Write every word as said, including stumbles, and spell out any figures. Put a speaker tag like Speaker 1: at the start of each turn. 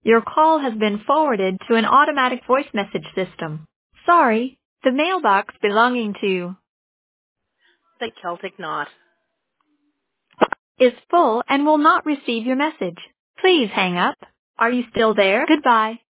Speaker 1: Your call has been forwarded to an automatic voice message system. Sorry, the mailbox belonging to
Speaker 2: The Celtic Knot
Speaker 1: is full and will not receive your message. Please hang up. Are you still there? Goodbye.